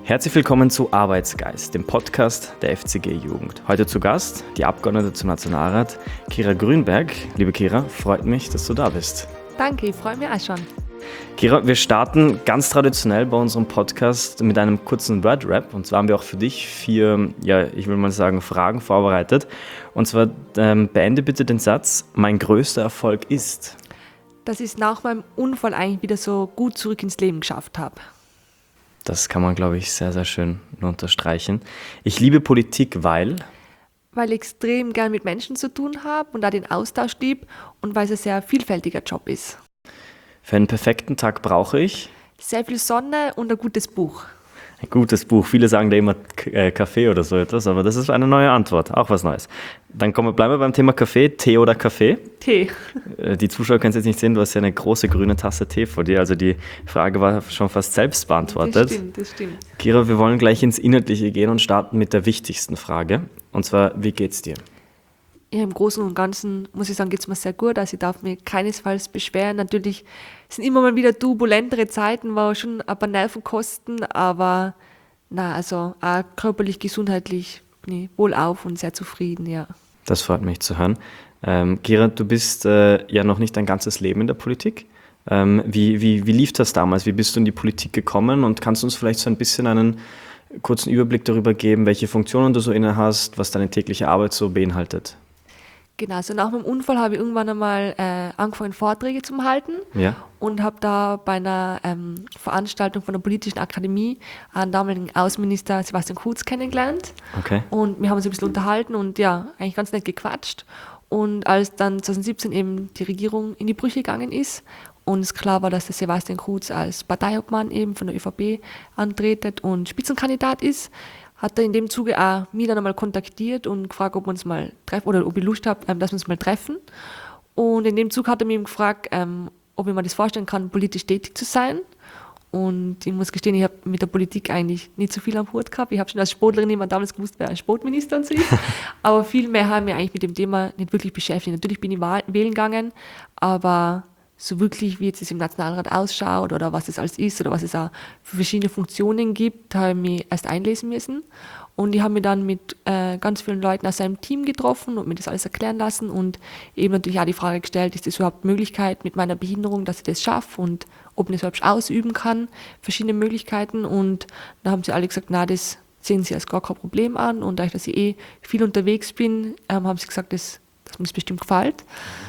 Herzlich willkommen zu Arbeitsgeist, dem Podcast der FCG-Jugend. Heute zu Gast die Abgeordnete zum Nationalrat, Kira Grünberg. Liebe Kira, freut mich, dass du da bist. Danke, ich freue mich auch schon. Kira, wir starten ganz traditionell bei unserem Podcast mit einem kurzen Word-Rap. Und zwar haben wir auch für dich 4, ich will mal sagen, Fragen vorbereitet. Und zwar beende bitte den Satz, mein größter Erfolg ist. Dass ich es nach meinem Unfall eigentlich wieder so gut zurück ins Leben geschafft habe. Das kann man, glaube ich, sehr, sehr schön nur unterstreichen. Ich liebe Politik, weil ich extrem gern mit Menschen zu tun habe und auch den Austausch liebe und weil es ein sehr vielfältiger Job ist. Für einen perfekten Tag brauche ich sehr viel Sonne und ein gutes Buch. Ein gutes Buch. Viele sagen da immer Kaffee oder so etwas, aber das ist eine neue Antwort, auch was Neues. Dann bleiben wir beim Thema Kaffee. Tee oder Kaffee? Tee. Die Zuschauer können es jetzt nicht sehen, du hast ja eine große grüne Tasse Tee vor dir, also die Frage war schon fast selbst beantwortet. Das stimmt. Kira, wir wollen gleich ins Inhaltliche gehen und starten mit der wichtigsten Frage. Und zwar, wie geht's dir? Ja, im Großen und Ganzen muss ich sagen, geht es mir sehr gut. Also ich darf mich keinesfalls beschweren. Natürlich sind immer mal wieder turbulentere Zeiten, war schon ein paar Nerven kosten, aber also auch körperlich, gesundheitlich bin ich wohlauf und sehr zufrieden, ja. Das freut mich zu hören. Kira, du bist ja noch nicht dein ganzes Leben in der Politik. Wie lief das damals? Wie bist du in die Politik gekommen? Und kannst du uns vielleicht so ein bisschen einen kurzen Überblick darüber geben, welche Funktionen du so inne hast, was deine tägliche Arbeit so beinhaltet? Genau, also nach meinem Unfall habe ich irgendwann einmal angefangen, Vorträge zu halten und habe da bei einer Veranstaltung von der Politischen Akademie einen damaligen Außenminister Sebastian Kurz kennengelernt. Okay. Und wir haben uns ein bisschen unterhalten und ja, eigentlich ganz nett gequatscht. Und als dann 2017 eben die Regierung in die Brüche gegangen ist und es klar war, dass der Sebastian Kurz als Parteiobmann eben von der ÖVP antretet und Spitzenkandidat ist, hat er in dem Zuge auch mich dann einmal kontaktiert und gefragt, ob wir uns mal treffen oder ob ich Lust habe, dass wir uns mal treffen. Und in dem Zug hat er mich gefragt, ob ich mir das vorstellen kann, politisch tätig zu sein. Und ich muss gestehen, ich habe mit der Politik eigentlich nicht so viel am Hut gehabt. Ich habe schon als Sportlerin immer damals gewusst, wer ein Sportminister und so ist. Aber viel mehr haben wir eigentlich mit dem Thema nicht wirklich beschäftigt. Natürlich bin ich wählen gegangen, aber so wirklich, wie jetzt es im Nationalrat ausschaut oder was es alles ist oder was es auch für verschiedene Funktionen gibt, habe ich mich erst einlesen müssen. Und ich habe mich dann mit ganz vielen Leuten aus seinem Team getroffen und mir das alles erklären lassen und eben natürlich auch die Frage gestellt, ist das überhaupt Möglichkeit mit meiner Behinderung, dass ich das schaffe und ob ich das überhaupt ausüben kann, verschiedene Möglichkeiten. Und da haben sie alle gesagt, das sehen sie als gar kein Problem an. Und da ich, dass ich viel unterwegs bin, haben sie gesagt, dass mir das bestimmt gefällt.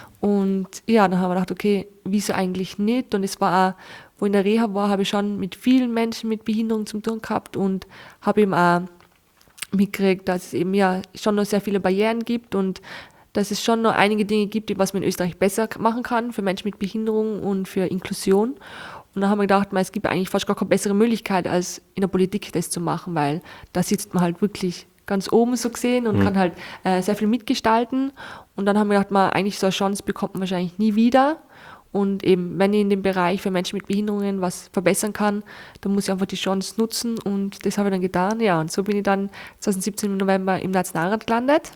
Und ja, dann haben wir gedacht, okay, wieso eigentlich nicht? Und es war auch, wo ich in der Reha war, habe ich schon mit vielen Menschen mit Behinderung zu tun gehabt und habe eben auch mitgekriegt, dass es eben ja schon noch sehr viele Barrieren gibt und dass es schon noch einige Dinge gibt, was man in Österreich besser machen kann für Menschen mit Behinderung und für Inklusion. Und dann haben wir gedacht, es gibt eigentlich fast gar keine bessere Möglichkeit, als in der Politik das zu machen, weil da sitzt man halt wirklich ganz oben so gesehen und kann halt sehr viel mitgestalten. Und dann haben wir gedacht, eigentlich so eine Chance bekommt man wahrscheinlich nie wieder. Und eben, wenn ich in dem Bereich für Menschen mit Behinderungen was verbessern kann, dann muss ich einfach die Chance nutzen. Und das habe ich dann getan. Ja, und so bin ich dann 2017 im November im Nationalrat gelandet.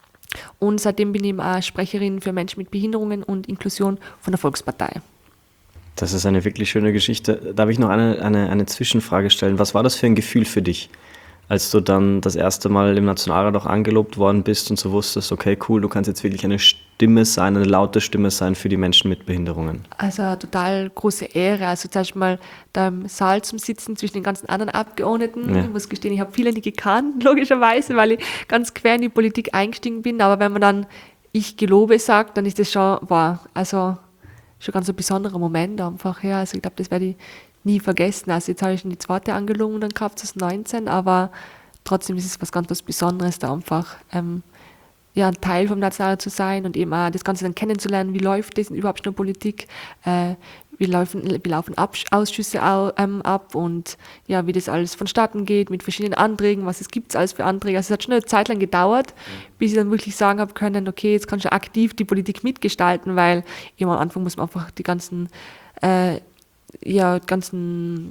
Und seitdem bin ich eben auch Sprecherin für Menschen mit Behinderungen und Inklusion von der Volkspartei. Das ist eine wirklich schöne Geschichte. Darf ich noch eine Zwischenfrage stellen? Was war das für ein Gefühl für dich, als du dann das erste Mal im Nationalrat auch angelobt worden bist und so wusstest, okay, cool, du kannst jetzt wirklich eine Stimme sein, eine laute Stimme sein für die Menschen mit Behinderungen? Also eine total große Ehre. Also zum Beispiel mal da im Saal zum Sitzen zwischen den ganzen anderen Abgeordneten. Ja. Ich muss gestehen, ich habe viele nicht gekannt, logischerweise, weil ich ganz quer in die Politik eingestiegen bin. Aber wenn man dann ich gelobe sagt, dann ist das schon, schon ganz ein besonderer Moment einfach. Ja. Also ich glaube, das werde ich nie vergessen. Also jetzt habe ich schon die zweite Angelung dann gehabt, 2019, aber trotzdem ist es was ganz was Besonderes, da einfach ein Teil vom Nationalrat zu sein und eben auch das Ganze dann kennenzulernen, wie läuft das überhaupt in der Politik, wie laufen Ausschüsse ab und ja, wie das alles vonstatten geht mit verschiedenen Anträgen, was es gibt alles für Anträge. Also es hat schon eine Zeit lang gedauert, bis ich dann wirklich sagen habe können, okay, jetzt kannst du aktiv die Politik mitgestalten, weil eben am Anfang muss man einfach die ganzen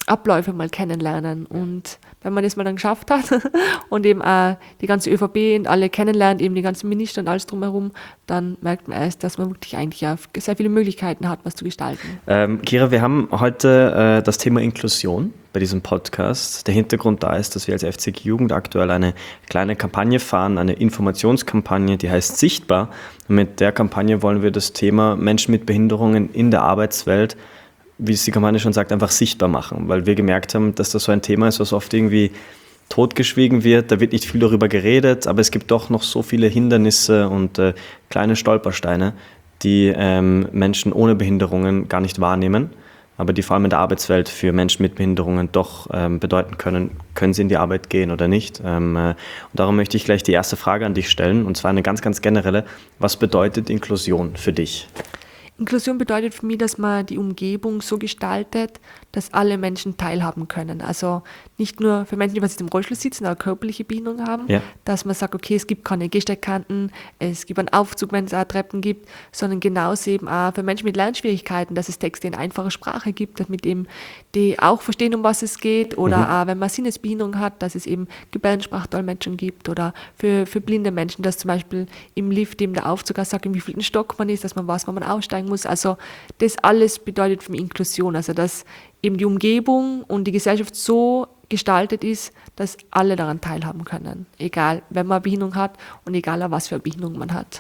Abläufe mal kennenlernen. Und wenn man das mal dann geschafft hat und eben auch die ganze ÖVP und alle kennenlernt, eben die ganzen Minister und alles drumherum, dann merkt man erst, dass man wirklich eigentlich auch sehr viele Möglichkeiten hat, was zu gestalten. Kira, wir haben heute das Thema Inklusion bei diesem Podcast. Der Hintergrund da ist, dass wir als FCG Jugend aktuell eine kleine Kampagne fahren, eine Informationskampagne, die heißt Sichtbar. Und mit der Kampagne wollen wir das Thema Menschen mit Behinderungen in der Arbeitswelt, wie es die Kampagne schon sagt, einfach sichtbar machen, weil wir gemerkt haben, dass das so ein Thema ist, was oft irgendwie totgeschwiegen wird. Da wird nicht viel darüber geredet, aber es gibt doch noch so viele Hindernisse und kleine Stolpersteine, die Menschen ohne Behinderungen gar nicht wahrnehmen, aber die vor allem in der Arbeitswelt für Menschen mit Behinderungen doch bedeuten können sie in die Arbeit gehen oder nicht. Und darum möchte ich gleich die erste Frage an dich stellen, und zwar eine ganz, ganz generelle. Was bedeutet Inklusion für dich? Inklusion bedeutet für mich, dass man die Umgebung so gestaltet, dass alle Menschen teilhaben können. Also nicht nur für Menschen, die was im Rollstuhl sitzen, aber körperliche Behinderung haben, dass man sagt, okay, es gibt keine Gehsteigkanten, es gibt einen Aufzug, wenn es auch Treppen gibt, sondern genauso eben auch für Menschen mit Lernschwierigkeiten, dass es Texte in einfacher Sprache gibt, damit eben die auch verstehen, um was es geht, oder auch wenn man Sinnesbehinderung hat, dass es eben Gebärdensprachdolmetschen gibt, oder für blinde Menschen, dass zum Beispiel im Lift eben der Aufzug auch sagt, in wie vielen Stock man ist, dass man weiß, wann man aussteigen muss. Also das alles bedeutet für mich Inklusion, also dass eben die Umgebung und die Gesellschaft so gestaltet ist, dass alle daran teilhaben können, egal wenn man eine Behinderung hat und egal was für eine Behinderung man hat.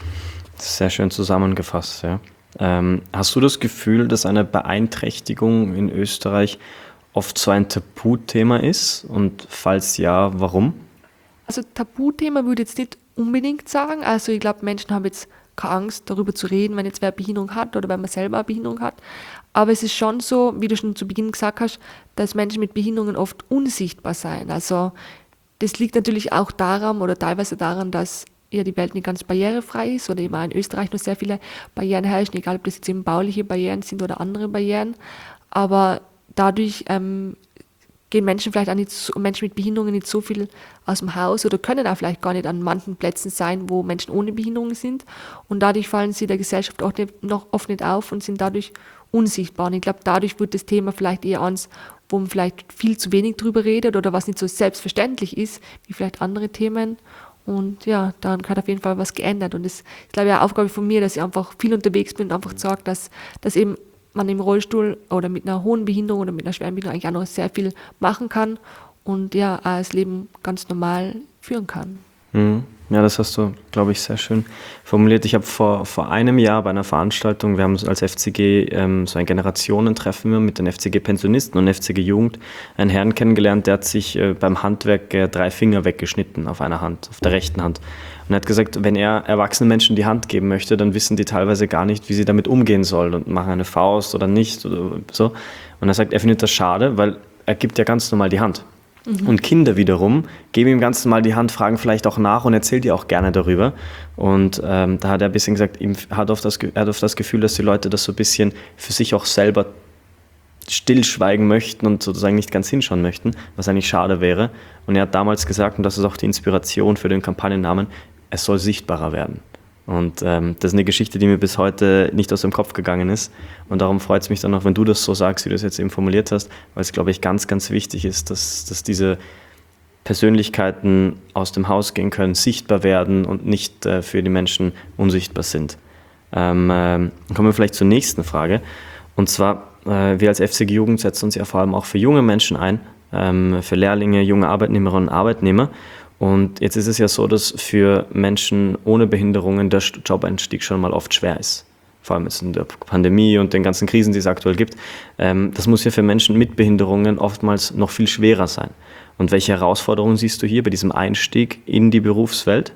Sehr schön zusammengefasst, ja. Hast du das Gefühl, dass eine Beeinträchtigung in Österreich oft so ein Tabuthema ist? Und falls ja, warum? Also Tabuthema würde ich jetzt nicht unbedingt sagen. Also ich glaube, Menschen haben jetzt keine Angst, darüber zu reden, wenn jetzt wer eine Behinderung hat oder wenn man selber eine Behinderung hat. Aber es ist schon so, wie du schon zu Beginn gesagt hast, dass Menschen mit Behinderungen oft unsichtbar sein. Also das liegt natürlich auch daran oder teilweise daran, dass ja die Welt nicht ganz barrierefrei ist oder eben auch in Österreich noch sehr viele Barrieren herrschen, egal ob das jetzt eben bauliche Barrieren sind oder andere Barrieren. Aber dadurch gehen Menschen vielleicht auch nicht so, Menschen mit Behinderungen nicht so viel aus dem Haus oder können auch vielleicht gar nicht an manchen Plätzen sein, wo Menschen ohne Behinderungen sind. Und dadurch fallen sie der Gesellschaft auch noch oft nicht auf und sind dadurch unsichtbar. Und ich glaube, dadurch wird das Thema vielleicht eher eins, wo man vielleicht viel zu wenig drüber redet oder was nicht so selbstverständlich ist, wie vielleicht andere Themen. Und ja, daran hat auf jeden Fall was geändert. Und das ist, glaube ich, eine Aufgabe von mir, dass ich einfach viel unterwegs bin und einfach sage, dass eben man im Rollstuhl oder mit einer hohen Behinderung oder mit einer schweren Behinderung eigentlich auch noch sehr viel machen kann und ja, auch das Leben ganz normal führen kann. Ja, das hast du, glaube ich, sehr schön formuliert. Ich habe vor einem Jahr bei einer Veranstaltung, wir haben als FCG so ein Generationentreffen mit den FCG-Pensionisten und FCG-Jugend, einen Herrn kennengelernt, der hat sich beim Handwerk 3 Finger weggeschnitten auf einer Hand, auf der rechten Hand. Und er hat gesagt, wenn er erwachsenen Menschen die Hand geben möchte, dann wissen die teilweise gar nicht, wie sie damit umgehen sollen und machen eine Faust oder nicht oder so. Und er sagt, er findet das schade, weil er gibt ja ganz normal die Hand. Und Kinder wiederum geben ihm ganz normal die Hand, fragen vielleicht auch nach und erzählt ihr auch gerne darüber. Und da hat er ein bisschen gesagt, er hat oft das Gefühl, dass die Leute das so ein bisschen für sich auch selber stillschweigen möchten und sozusagen nicht ganz hinschauen möchten, was eigentlich schade wäre. Und er hat damals gesagt, und das ist auch die Inspiration für den Kampagnennamen, es soll sichtbarer werden. Und das ist eine Geschichte, die mir bis heute nicht aus dem Kopf gegangen ist. Und darum freut es mich dann auch, wenn du das so sagst, wie du es jetzt eben formuliert hast, weil es, glaube ich, ganz, ganz wichtig ist, dass diese Persönlichkeiten aus dem Haus gehen können, sichtbar werden und nicht für die Menschen unsichtbar sind. Kommen wir vielleicht zur nächsten Frage. Und zwar, wir als FCG Jugend setzen uns ja vor allem auch für junge Menschen ein, für Lehrlinge, junge Arbeitnehmerinnen und Arbeitnehmer. Und jetzt ist es ja so, dass für Menschen ohne Behinderungen der Jobeinstieg schon mal oft schwer ist. Vor allem jetzt in der Pandemie und den ganzen Krisen, die es aktuell gibt. Das muss ja für Menschen mit Behinderungen oftmals noch viel schwerer sein. Und welche Herausforderungen siehst du hier bei diesem Einstieg in die Berufswelt?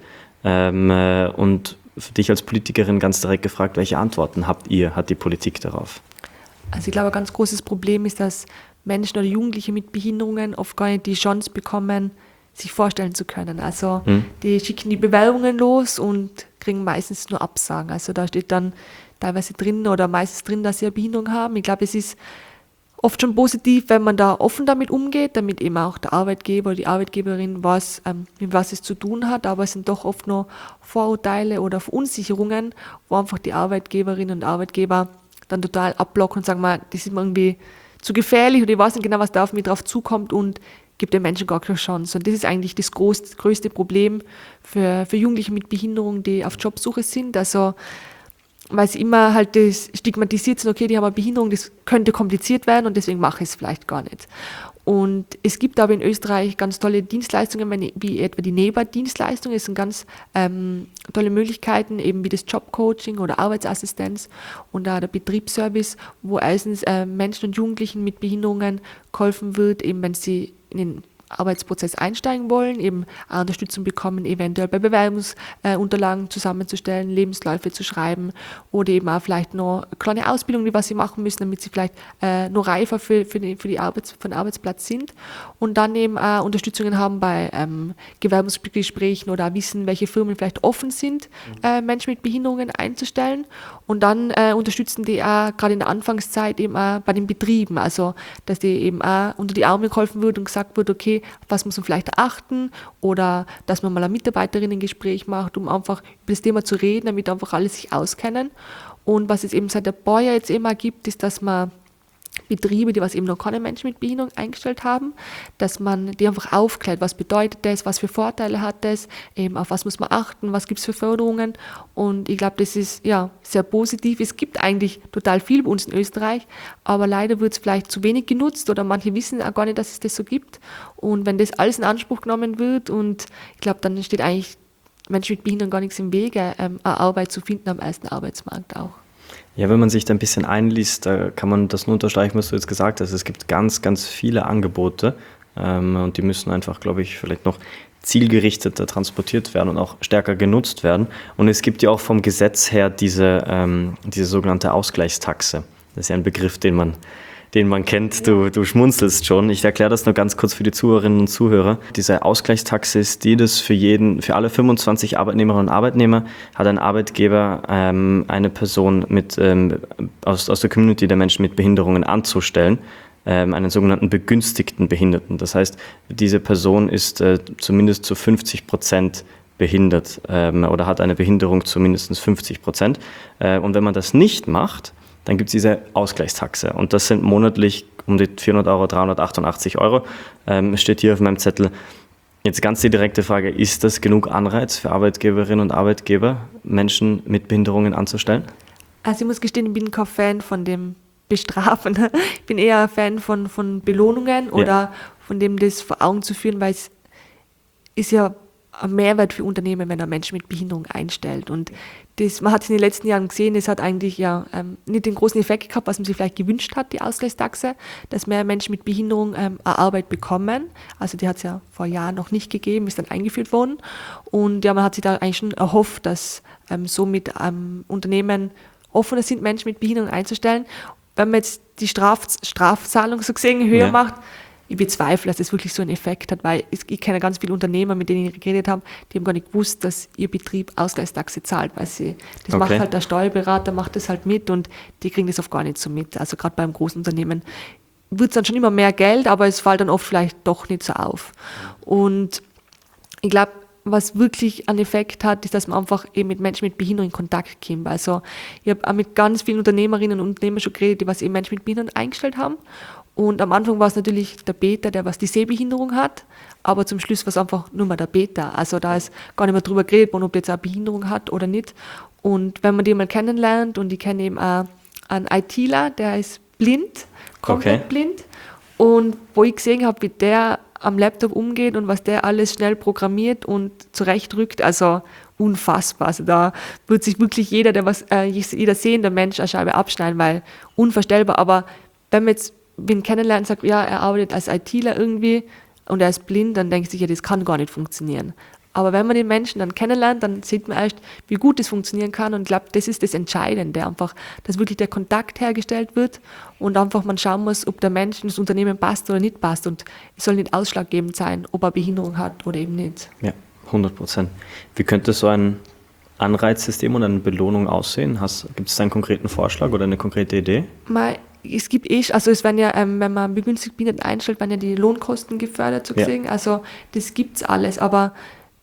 Und für dich als Politikerin ganz direkt gefragt, welche Antworten hat die Politik darauf? Also ich glaube, ein ganz großes Problem ist, dass Menschen oder Jugendliche mit Behinderungen oft gar nicht die Chance bekommen, sich vorstellen zu können. Also die schicken die Bewerbungen los und kriegen meistens nur Absagen. Also da steht dann teilweise drin oder meistens drin, dass sie eine Behinderung haben. Ich glaube, es ist oft schon positiv, wenn man da offen damit umgeht, damit eben auch der Arbeitgeber oder die Arbeitgeberin weiß, mit was es zu tun hat. Aber es sind doch oft nur Vorurteile oder Verunsicherungen, wo einfach die Arbeitkgeberinnen und Arbeitgeber dann total abblocken und sagen, das ist mir irgendwie zu gefährlich oder ich weiß nicht genau, was da auf mich drauf zukommt und gebe den Menschen gar keine Chance. Und das ist eigentlich das größte Problem für Jugendliche mit Behinderung, die auf Jobsuche sind. Also, weil sie immer halt das stigmatisiert sind, okay, die haben eine Behinderung, das könnte kompliziert werden und deswegen mache ich es vielleicht gar nicht. Und es gibt aber in Österreich ganz tolle Dienstleistungen, wie etwa die NEBA-Dienstleistung. Es sind ganz tolle Möglichkeiten, eben wie das Jobcoaching oder Arbeitsassistenz und auch der Betriebsservice, wo erstens Menschen und Jugendlichen mit Behinderungen geholfen wird, eben wenn sie in den Arbeitsprozess einsteigen wollen, eben auch Unterstützung bekommen, eventuell bei Bewerbungsunterlagen zusammenzustellen, Lebensläufe zu schreiben oder eben auch vielleicht noch eine kleine Ausbildung, die was sie machen müssen, damit sie vielleicht noch reifer für den Arbeitsplatz sind und dann eben auch Unterstützungen haben bei Bewerbungsgesprächen oder auch wissen, welche Firmen vielleicht offen sind, Menschen mit Behinderungen einzustellen und dann unterstützen die auch gerade in der Anfangszeit eben auch bei den Betrieben, also dass die eben auch unter die Arme geholfen wird und gesagt wird, okay, was muss man vielleicht achten oder dass man mal ein Mitarbeiterinnengespräch macht, um einfach über das Thema zu reden, damit einfach alle sich auskennen. Und was es eben seit der Baujahr jetzt immer gibt, ist, dass man Betriebe, die was eben noch keine Menschen mit Behinderung eingestellt haben, dass man die einfach aufklärt, was bedeutet das, was für Vorteile hat das, eben auf was muss man achten, was gibt es für Förderungen und ich glaube, das ist ja sehr positiv. Es gibt eigentlich total viel bei uns in Österreich, aber leider wird es vielleicht zu wenig genutzt oder manche wissen auch gar nicht, dass es das so gibt und wenn das alles in Anspruch genommen wird und ich glaube, dann steht eigentlich Menschen mit Behinderung gar nichts im Wege, eine Arbeit zu finden am ersten Arbeitsmarkt auch. Ja, wenn man sich da ein bisschen einliest, da kann man das nur unterstreichen, was du jetzt gesagt hast. Es gibt ganz, ganz viele Angebote und die müssen einfach, glaube ich, vielleicht noch zielgerichteter transportiert werden und auch stärker genutzt werden. Und es gibt ja auch vom Gesetz her diese sogenannte Ausgleichstaxe. Das ist ja ein Begriff, den man kennt. Du schmunzelst schon. Ich erkläre das nur ganz kurz für die Zuhörerinnen und Zuhörer. Diese Ausgleichstaxe ist die, das für alle 25 Arbeitnehmerinnen und Arbeitnehmer hat ein Arbeitgeber eine Person aus der Community der Menschen mit Behinderungen anzustellen, einen sogenannten begünstigten Behinderten. Das heißt, diese Person ist zumindest zu 50% behindert oder hat eine Behinderung zu mindestens 50%. Und wenn man das nicht macht, dann gibt es diese Ausgleichstaxe und das sind monatlich um die 400 Euro, 388 Euro. Steht hier auf meinem Zettel. Jetzt ganz die direkte Frage, ist das genug Anreiz für Arbeitgeberinnen und Arbeitgeber, Menschen mit Behinderungen anzustellen? Also ich muss gestehen, ich bin kein Fan von dem Bestrafen. Ich bin eher ein Fan von Belohnungen oder von dem, das vor Augen zu führen, weil es ist ja ein Mehrwert für Unternehmen, wenn ein Mensch mit Behinderung einstellt. Und man hat es in den letzten Jahren gesehen, das hat eigentlich nicht den großen Effekt gehabt, was man sich vielleicht gewünscht hat, die Ausgleichstaxe, dass mehr Menschen mit Behinderung eine Arbeit bekommen. Also die hat es ja vor Jahren noch nicht gegeben, ist dann eingeführt worden. Und ja, man hat sich da eigentlich schon erhofft, dass somit Unternehmen offener sind, Menschen mit Behinderung einzustellen. Wenn man jetzt die Strafzahlung so gesehen höher macht, ich bezweifle, dass das wirklich so einen Effekt hat, weil ich kenne ganz viele Unternehmer, mit denen ich geredet habe, die haben gar nicht gewusst, dass ihr Betrieb Ausgleichstaxe zahlt, weil das macht halt der Steuerberater, macht das halt mit und die kriegen das oft gar nicht so mit. Also gerade beim großen Unternehmen wird es dann schon immer mehr Geld, aber es fällt dann oft vielleicht doch nicht so auf. Und ich glaube, was wirklich einen Effekt hat, ist, dass man einfach eben mit Menschen mit Behinderung in Kontakt kommt. Also ich habe auch mit ganz vielen Unternehmerinnen und Unternehmern schon geredet, die was eben Menschen mit Behinderung eingestellt haben. Und am Anfang war es natürlich der Peter, der was die Sehbehinderung hat, aber zum Schluss war es einfach nur mal der Peter. Also da ist gar nicht mehr drüber geredet worden, ob der jetzt eine Behinderung hat oder nicht. Und wenn man den mal kennenlernt, und ich kenne eben auch einen ITler, der ist blind, komplett blind. Und wo ich gesehen habe, wie der am Laptop umgeht und was der alles schnell programmiert und zurechtrückt, also unfassbar. Also da wird sich wirklich jeder sehende Mensch eine Scheibe abschneiden, weil unvorstellbar. Aber wenn man jetzt wen kennenlernt und sagt, ja, er arbeitet als ITler irgendwie und er ist blind, dann denkt sich, ja, das kann gar nicht funktionieren. Aber wenn man den Menschen dann kennenlernt, dann sieht man erst, wie gut das funktionieren kann und ich glaube, das ist das Entscheidende, einfach, dass wirklich der Kontakt hergestellt wird und einfach man schauen muss, ob der Mensch in das Unternehmen passt oder nicht passt und es soll nicht ausschlaggebend sein, ob er Behinderung hat oder eben nicht. Ja, 100%. Wie könnte so ein Anreizsystem und eine Belohnung aussehen? Gibt es da einen konkreten Vorschlag oder eine konkrete Idee? Es gibt es werden ja, wenn man begünstigt Behinderten einstellt, werden ja die Lohnkosten gefördert, so gesehen. Also das gibt's alles, aber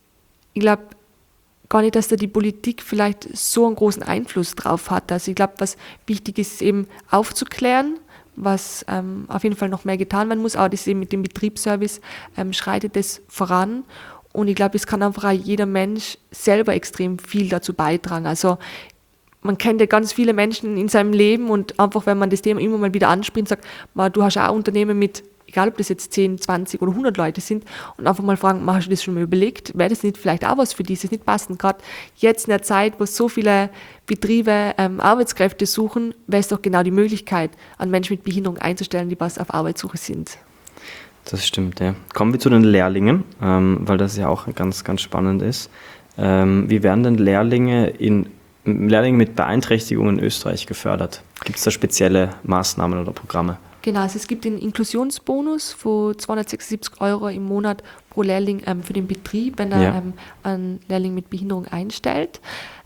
ich glaube gar nicht, dass da die Politik vielleicht so einen großen Einfluss drauf hat. Also ich glaube, was wichtig ist, eben aufzuklären, was auf jeden Fall noch mehr getan werden muss, aber das eben mit dem Betriebsservice schreitet das voran. Und ich glaube, es kann einfach auch jeder Mensch selber extrem viel dazu beitragen. Also man kennt ja ganz viele Menschen in seinem Leben und einfach, wenn man das Thema immer mal wieder anspricht, sagt, du hast auch ein Unternehmen mit, egal ob das jetzt 10, 20 oder 100 Leute sind, und einfach mal fragen, hast du das schon mal überlegt? Wäre das nicht vielleicht auch was für dich? Ist das nicht passend? Gerade jetzt in der Zeit, wo so viele Betriebe Arbeitskräfte suchen, wäre es doch genau die Möglichkeit, an Menschen mit Behinderung einzustellen, die was auf Arbeitssuche sind. Das stimmt, ja. Kommen wir zu den Lehrlingen, weil das ja auch ganz, ganz spannend ist. Wie werden denn Lehrlinge mit Beeinträchtigungen in Österreich gefördert? Gibt es da spezielle Maßnahmen oder Programme? Genau, also es gibt den Inklusionsbonus von 276 € im Monat pro Lehrling für den Betrieb, wenn er einen Lehrling mit Behinderung einstellt.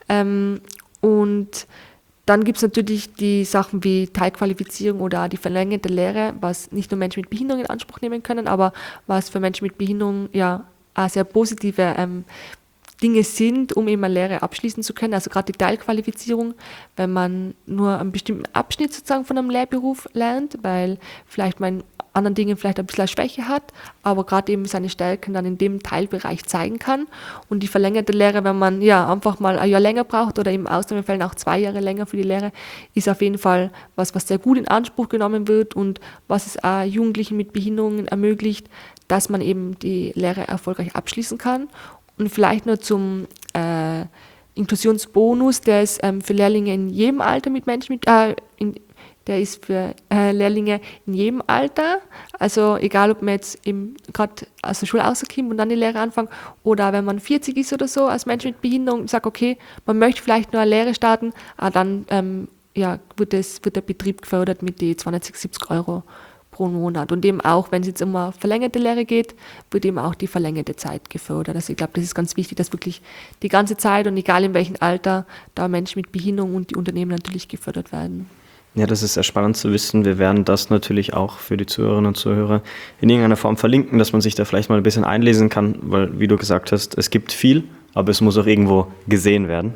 Und dann gibt es natürlich die Sachen wie Teilqualifizierung oder die verlängerte Lehre, was nicht nur Menschen mit Behinderung in Anspruch nehmen können, aber was für Menschen mit Behinderung ja auch sehr positive Dinge sind, um eben eine Lehre abschließen zu können. Also gerade die Teilqualifizierung, wenn man nur einen bestimmten Abschnitt sozusagen von einem Lehrberuf lernt, weil vielleicht man in anderen Dingen vielleicht ein bisschen eine Schwäche hat, aber gerade eben seine Stärken dann in dem Teilbereich zeigen kann. Und die verlängerte Lehre, wenn man ja einfach mal ein Jahr länger braucht oder in Ausnahmefällen auch 2 Jahre länger für die Lehre, ist auf jeden Fall was sehr gut in Anspruch genommen wird und was es auch Jugendlichen mit Behinderungen ermöglicht, dass man eben die Lehre erfolgreich abschließen kann. Und vielleicht nur zum Inklusionsbonus, der ist für Lehrlinge in jedem Alter mit Menschen mit, der ist für Lehrlinge in jedem Alter, also egal ob man jetzt gerade aus der Schule rauskommt und dann die Lehre anfängt oder wenn man 40 ist oder so als Mensch mit Behinderung und sagt, okay, man möchte vielleicht nur eine Lehre starten, dann wird der Betrieb gefördert mit die 270 € pro Monat. Und eben auch, wenn es jetzt um eine verlängerte Lehre geht, wird eben auch die verlängerte Zeit gefördert. Also ich glaube, das ist ganz wichtig, dass wirklich die ganze Zeit und egal in welchem Alter da Menschen mit Behinderung und die Unternehmen natürlich gefördert werden. Ja, das ist sehr spannend zu wissen. Wir werden das natürlich auch für die Zuhörerinnen und Zuhörer in irgendeiner Form verlinken, dass man sich da vielleicht mal ein bisschen einlesen kann, weil, wie du gesagt hast, es gibt viel, aber es muss auch irgendwo gesehen werden.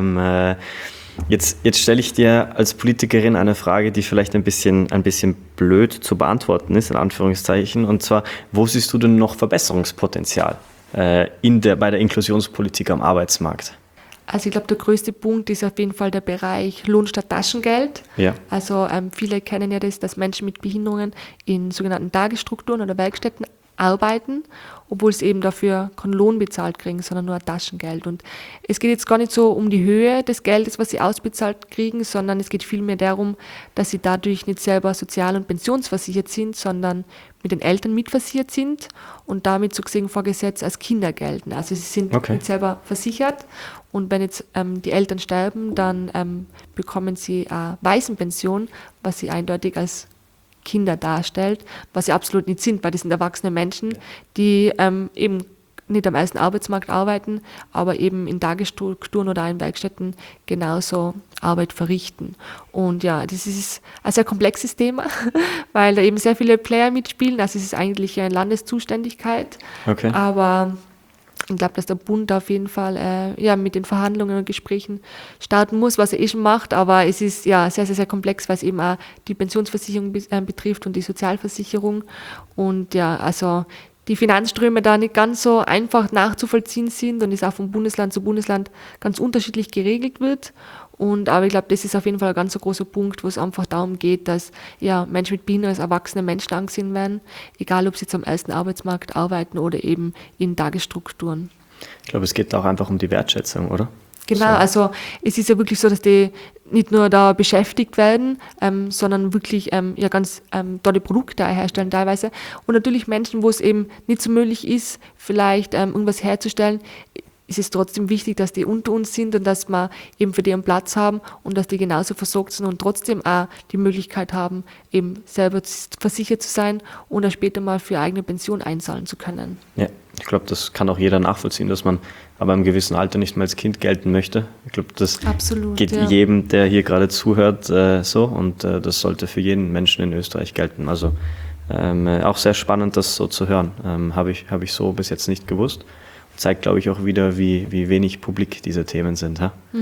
Jetzt stelle ich dir als Politikerin eine Frage, die vielleicht ein bisschen blöd zu beantworten ist, in Anführungszeichen. Und zwar, wo siehst du denn noch Verbesserungspotenzial bei der Inklusionspolitik am Arbeitsmarkt? Also ich glaube, der größte Punkt ist auf jeden Fall der Bereich Lohn statt Taschengeld. Ja. Also viele kennen ja das, dass Menschen mit Behinderungen in sogenannten Tagesstrukturen oder Werkstätten arbeiten, obwohl sie eben dafür keinen Lohn bezahlt kriegen, sondern nur Taschengeld. Und es geht jetzt gar nicht so um die Höhe des Geldes, was sie ausbezahlt kriegen, sondern es geht vielmehr darum, dass sie dadurch nicht selber sozial- und pensionsversichert sind, sondern mit den Eltern mitversichert sind und damit so gesehen vor Gesetz als Kinder gelten. Also sie sind nicht selber versichert und wenn jetzt die Eltern sterben, dann bekommen sie eine Waisenpension, was sie eindeutig als Kinder darstellt, was sie absolut nicht sind, weil das sind erwachsene Menschen, die eben nicht am ersten Arbeitsmarkt arbeiten, aber eben in Tagesstrukturen oder in Werkstätten genauso Arbeit verrichten. Und ja, das ist ein sehr komplexes Thema, weil da eben sehr viele Player mitspielen. Also es ist eigentlich eine Landeszuständigkeit, aber ich glaube, dass der Bund auf jeden Fall mit den Verhandlungen und Gesprächen starten muss, was er schon macht, aber es ist ja sehr, sehr, sehr komplex, weil es eben auch die Pensionsversicherung betrifft und die Sozialversicherung und ja, also die Finanzströme da nicht ganz so einfach nachzuvollziehen sind und es auch von Bundesland zu Bundesland ganz unterschiedlich geregelt wird. Aber ich glaube, das ist auf jeden Fall ein ganz so großer Punkt, wo es einfach darum geht, dass Menschen mit Behinderung als erwachsene Menschen angesehen werden, egal ob sie jetzt am ersten Arbeitsmarkt arbeiten oder eben in Tagesstrukturen. Ich glaube, es geht auch einfach um die Wertschätzung, oder? Genau, also es ist ja wirklich so, dass die nicht nur da beschäftigt werden, sondern wirklich ganz tolle Produkte herstellen teilweise. Und natürlich Menschen, wo es eben nicht so möglich ist, vielleicht irgendwas herzustellen, ist es trotzdem wichtig, dass die unter uns sind und dass wir eben für die einen Platz haben und dass die genauso versorgt sind und trotzdem auch die Möglichkeit haben, eben selber versichert zu sein und dann später mal für eigene Pension einzahlen zu können. Ja, ich glaube, das kann auch jeder nachvollziehen, dass man aber im gewissen Alter nicht mehr als Kind gelten möchte. Ich glaube, das geht jedem, der hier gerade zuhört, so und das sollte für jeden Menschen in Österreich gelten. Also auch sehr spannend, das so zu hören. Habe ich so bis jetzt nicht gewusst. Zeigt, glaube ich, auch wieder, wie wenig publik diese Themen sind. Ha?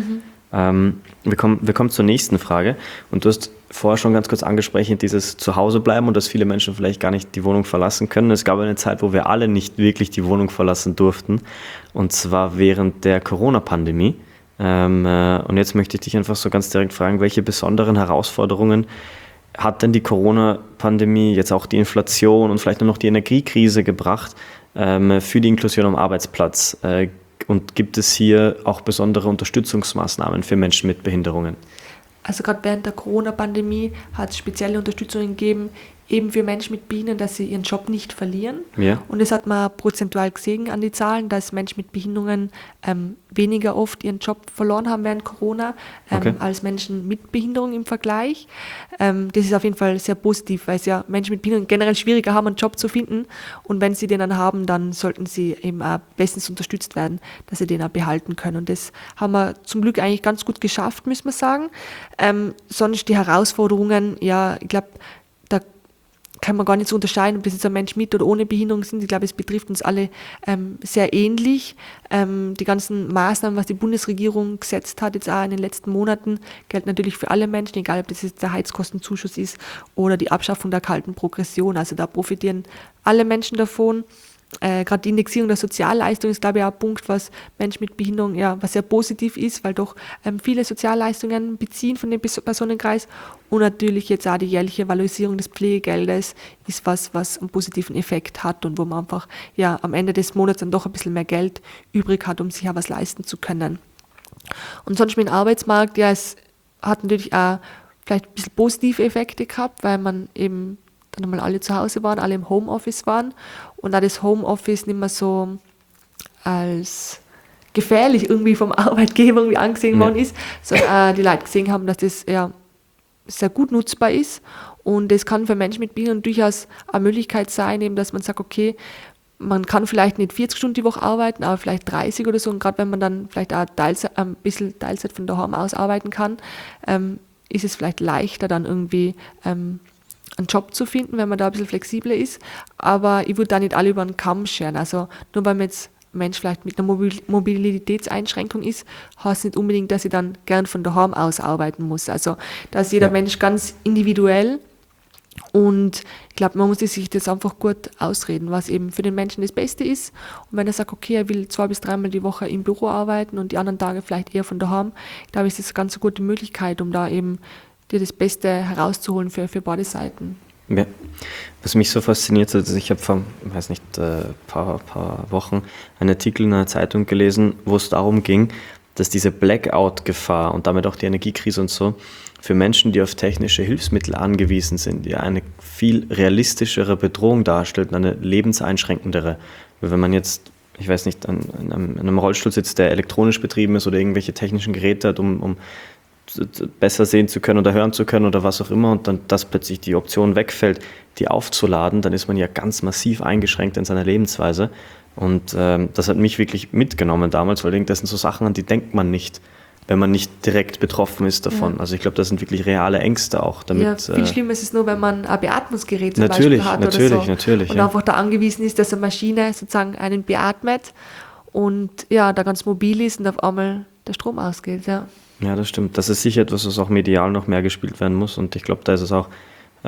Wir kommen zur nächsten Frage. Und du hast vorher schon ganz kurz angesprochen, dieses Zuhausebleiben und dass viele Menschen vielleicht gar nicht die Wohnung verlassen können. Es gab eine Zeit, wo wir alle nicht wirklich die Wohnung verlassen durften. Und zwar während der Corona-Pandemie. Und jetzt möchte ich dich einfach so ganz direkt fragen, welche besonderen Herausforderungen hat denn die Corona-Pandemie, jetzt auch die Inflation und vielleicht nur noch die Energiekrise gebracht für die Inklusion am Arbeitsplatz? Und gibt es hier auch besondere Unterstützungsmaßnahmen für Menschen mit Behinderungen? Also gerade während der Corona-Pandemie hat es spezielle Unterstützungen gegeben, eben für Menschen mit Behinderungen, dass sie ihren Job nicht verlieren. Ja. Und das hat man prozentual gesehen an die Zahlen, dass Menschen mit Behinderungen weniger oft ihren Job verloren haben während Corona als Menschen mit Behinderung im Vergleich. Das ist auf jeden Fall sehr positiv, weil es ja Menschen mit Behinderung generell schwieriger haben, einen Job zu finden. Und wenn sie den dann haben, dann sollten sie eben auch bestens unterstützt werden, dass sie den auch behalten können. Und das haben wir zum Glück eigentlich ganz gut geschafft, müssen wir sagen. Sonst die Herausforderungen, ja, ich glaube, da kann man gar nicht so unterscheiden, ob das jetzt ein Mensch mit oder ohne Behinderung sind. Ich glaube, es betrifft uns alle sehr ähnlich. Die ganzen Maßnahmen, was die Bundesregierung gesetzt hat, jetzt auch in den letzten Monaten, gelten natürlich für alle Menschen, egal ob das jetzt der Heizkostenzuschuss ist oder die Abschaffung der kalten Progression. Also da profitieren alle Menschen davon. Gerade die Indexierung der Sozialleistung ist, glaube ich, auch ein Punkt, was Menschen mit Behinderung, ja, was sehr positiv ist, weil doch viele Sozialleistungen beziehen von dem Personenkreis. Und natürlich jetzt auch die jährliche Valorisierung des Pflegegeldes ist was einen positiven Effekt hat und wo man einfach ja am Ende des Monats dann doch ein bisschen mehr Geld übrig hat, um sich ja was leisten zu können. Und sonst mit dem Arbeitsmarkt, ja, es hat natürlich auch vielleicht ein bisschen positive Effekte gehabt, weil man eben dann einmal alle zu Hause waren, alle im Homeoffice waren und auch das Homeoffice nicht mehr so als gefährlich irgendwie vom Arbeitgeber irgendwie angesehen worden ist, sondern die Leute gesehen haben, dass das ja sehr gut nutzbar ist und das kann für Menschen mit Behinderung durchaus eine Möglichkeit sein, eben, dass man sagt, okay, man kann vielleicht nicht 40 Stunden die Woche arbeiten, aber vielleicht 30 oder so und gerade wenn man dann vielleicht auch ein bisschen Teilzeit von daheim aus arbeiten kann, ist es vielleicht leichter dann irgendwie einen Job zu finden, wenn man da ein bisschen flexibler ist. Aber ich würde da nicht alle über einen Kamm scheren. Also nur weil man jetzt ein Mensch vielleicht mit einer Mobilitätseinschränkung ist, heißt nicht unbedingt, dass ich dann gern von daheim aus arbeiten muss. Also da ist jeder Mensch ganz individuell und ich glaube, man muss sich das einfach gut ausreden, was eben für den Menschen das Beste ist. Und wenn er sagt, okay, er will 2 bis 3 Mal die Woche im Büro arbeiten und die anderen Tage vielleicht eher von daheim, glaube ich, ist das eine ganz gute Möglichkeit, um da eben dir das Beste herauszuholen für beide Seiten. Ja. Was mich so fasziniert hat, ich habe vor, weiß nicht, paar Wochen einen Artikel in einer Zeitung gelesen, wo es darum ging, dass diese Blackout-Gefahr und damit auch die Energiekrise und so für Menschen, die auf technische Hilfsmittel angewiesen sind, ja eine viel realistischere Bedrohung darstellt und eine lebenseinschränkendere. Wenn man jetzt, ich weiß nicht, an einem Rollstuhl sitzt, der elektronisch betrieben ist oder irgendwelche technischen Geräte hat, um besser sehen zu können oder hören zu können oder was auch immer und dann, dass plötzlich die Option wegfällt, die aufzuladen, dann ist man ja ganz massiv eingeschränkt in seiner Lebensweise und das hat mich wirklich mitgenommen damals, weil das sind so Sachen, an die denkt man nicht, wenn man nicht direkt betroffen ist davon. Ja. Also ich glaube, das sind wirklich reale Ängste auch. Damit, ja, viel schlimmer ist es nur, wenn man ein Beatmungsgerät zum Beispiel hat oder so natürlich, und einfach da angewiesen ist, dass eine Maschine sozusagen einen beatmet und ja, da ganz mobil ist und auf einmal der Strom ausgeht, ja. Ja, das stimmt. Das ist sicher etwas, was auch medial noch mehr gespielt werden muss. Und ich glaube, da ist es auch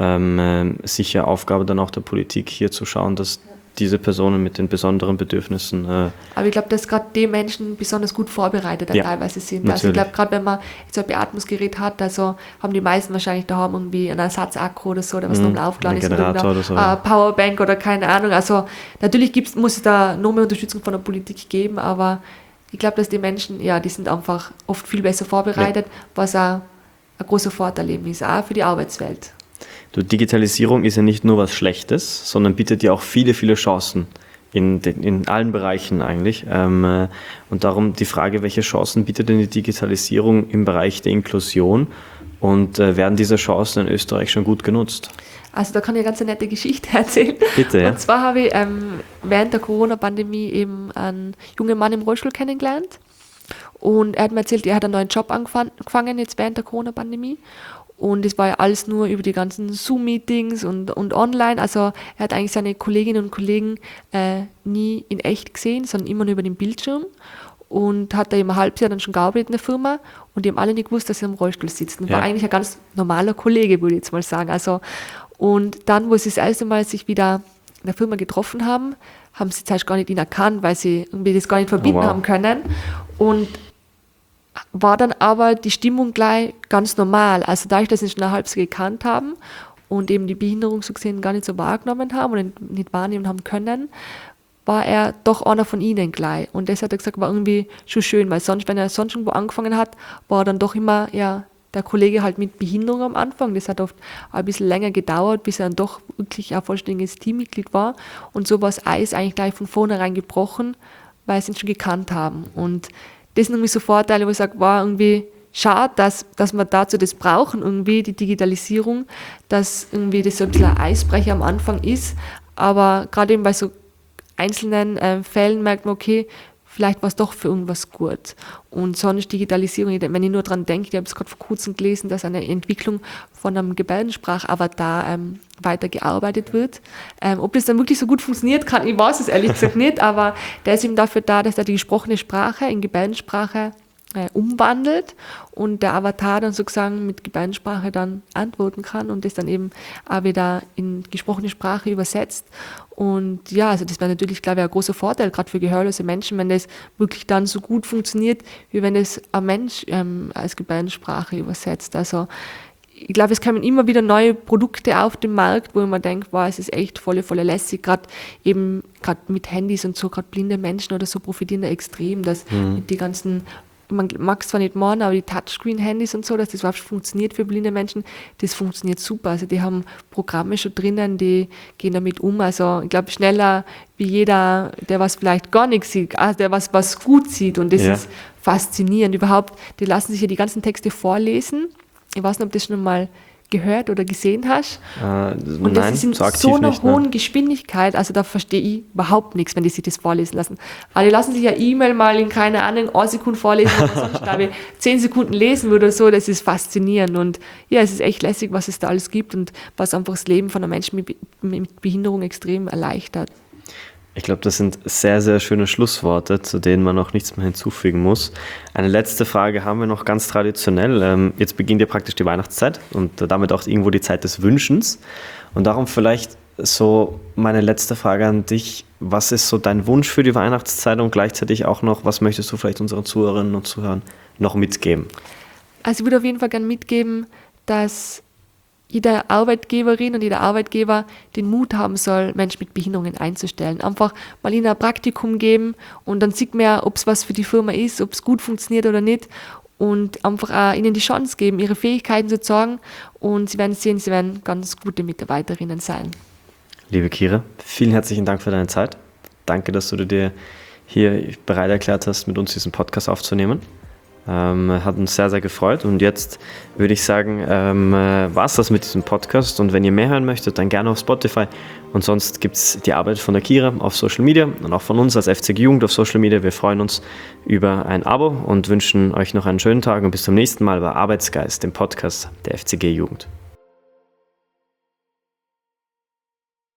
sicher Aufgabe dann auch der Politik, hier zu schauen, dass diese Personen mit den besonderen Bedürfnissen... Aber ich glaube, dass gerade die Menschen besonders gut vorbereitet teilweise sind. Natürlich. Also ich glaube, gerade wenn man jetzt ein Beatmungsgerät hat, also haben die meisten wahrscheinlich daheim irgendwie einen Ersatzakku oder so, oder was nochmal aufgeladen ist. Oder so. Powerbank oder keine Ahnung. Also natürlich muss es da noch mehr Unterstützung von der Politik geben, aber ich glaube, dass die Menschen, ja, die sind einfach oft viel besser vorbereitet, was auch ein großer Vorteil eben ist, auch für die Arbeitswelt. Digitalisierung ist ja nicht nur was Schlechtes, sondern bietet ja auch viele, viele Chancen in allen Bereichen eigentlich. Und darum die Frage, welche Chancen bietet denn die Digitalisierung im Bereich der Inklusion und werden diese Chancen in Österreich schon gut genutzt? Also da kann ich eine ganz nette Geschichte erzählen. Bitte, ja. Und zwar habe ich während der Corona-Pandemie eben einen jungen Mann im Rollstuhl kennengelernt. Und er hat mir erzählt, er hat einen neuen Job angefangen jetzt während der Corona-Pandemie. Und es war ja alles nur über die ganzen Zoom-Meetings und online. Also er hat eigentlich seine Kolleginnen und Kollegen nie in echt gesehen, sondern immer nur über den Bildschirm. und hat da eben ein halbes Jahr dann schon gearbeitet in der Firma und die haben alle nicht gewusst, dass er im Rollstuhl sitzt. Und war eigentlich ein ganz normaler Kollege, würde ich jetzt mal sagen. Also, und dann, wo sie das erste Mal sich wieder in der Firma getroffen haben, haben sie zuerst gar nicht ihn erkannt, weil sie irgendwie das gar nicht verbinden haben können. Und war dann aber die Stimmung gleich ganz normal. Also dadurch, dass sie schon ein halbes Jahr gekannt haben und eben die Behinderung so gesehen gar nicht so wahrgenommen haben oder nicht wahrnehmen haben können, war er doch einer von ihnen gleich. Und das hat er gesagt, war irgendwie schon schön, weil sonst, wenn er sonst irgendwo angefangen hat, war er dann doch immer der Kollege halt mit Behinderung am Anfang. Das hat oft ein bisschen länger gedauert, bis er dann doch wirklich ein vollständiges Teammitglied war. Und so war das Eis eigentlich gleich von vornherein gebrochen, weil sie ihn schon gekannt haben. Und das sind irgendwie so Vorteile, wo ich sage, war irgendwie schade, dass wir dazu das brauchen, irgendwie die Digitalisierung, dass irgendwie das so ein bisschen ein Eisbrecher am Anfang ist. Aber gerade eben bei so einzelnen Fällen merkt man, okay, vielleicht war es doch für irgendwas gut. Und sonst Digitalisierung, wenn ich nur dran denke, ich habe es gerade vor kurzem gelesen, dass eine Entwicklung von einem Gebärdensprach-Avatar weitergearbeitet wird. Ob das dann wirklich so gut funktioniert kann, ich weiß es ehrlich gesagt nicht, aber der ist eben dafür da, dass er die gesprochene Sprache in Gebärdensprache umwandelt und der Avatar dann sozusagen mit Gebärdensprache dann antworten kann und das dann eben auch wieder in gesprochene Sprache übersetzt. Und ja, also das wäre natürlich, glaube ich, ein großer Vorteil, gerade für gehörlose Menschen, wenn das wirklich dann so gut funktioniert, wie wenn es ein Mensch als Gebärdensprache übersetzt. Also ich glaube, es kommen immer wieder neue Produkte auf den Markt, wo man denkt, wow, es ist echt voll lässig, gerade mit Handys und so, gerade blinde Menschen oder so profitieren da extrem, dass mit die ganzen, man mag es zwar nicht machen, aber die Touchscreen-Handys und so, dass das überhaupt funktioniert für blinde Menschen, das funktioniert super. Also die haben Programme schon drinnen, die gehen damit um. Also ich glaube, schneller wie jeder, der was vielleicht gar nichts sieht, also der was gut sieht. Und das ist faszinierend. Überhaupt, die lassen sich ja die ganzen Texte vorlesen. Ich weiß nicht, ob du das schon mal gehört oder gesehen hast. Und das ist in so einer hohen Geschwindigkeit, also da verstehe ich überhaupt nichts, wenn die sich das vorlesen lassen. Aber die lassen sich ja E-Mail mal in, keine Ahnung, 1 Sekunde vorlesen, oder sonst, glaube ich, 10 Sekunden lesen oder so, das ist faszinierend. Und ja, es ist echt lässig, was es da alles gibt und was einfach das Leben von einem Menschen mit Behinderung extrem erleichtert. Ich glaube, das sind sehr, sehr schöne Schlussworte, zu denen man noch nichts mehr hinzufügen muss. Eine letzte Frage haben wir noch ganz traditionell. Jetzt beginnt ja praktisch die Weihnachtszeit und damit auch irgendwo die Zeit des Wünschens. Und darum vielleicht so meine letzte Frage an dich. Was ist so dein Wunsch für die Weihnachtszeit und gleichzeitig auch noch, was möchtest du vielleicht unseren Zuhörerinnen und Zuhörern noch mitgeben? Also ich würde auf jeden Fall gerne mitgeben, dass jede Arbeitgeberin und jeder Arbeitgeber den Mut haben soll, Menschen mit Behinderungen einzustellen. Einfach mal ihnen ein Praktikum geben und dann sieht man ja, ob es was für die Firma ist, ob es gut funktioniert oder nicht und einfach auch ihnen die Chance geben, ihre Fähigkeiten zu zeigen und sie werden sehen, sie werden ganz gute Mitarbeiterinnen sein. Liebe Kira, vielen herzlichen Dank für deine Zeit. Danke, dass du dir hier bereit erklärt hast, mit uns diesen Podcast aufzunehmen. Hat uns sehr, sehr gefreut und jetzt würde ich sagen, war es das mit diesem Podcast und wenn ihr mehr hören möchtet, dann gerne auf Spotify und sonst gibt es die Arbeit von der Kira auf Social Media und auch von uns als FCG Jugend auf Social Media. Wir freuen uns über ein Abo und wünschen euch noch einen schönen Tag und bis zum nächsten Mal bei Arbeitsgeist, dem Podcast der FCG Jugend.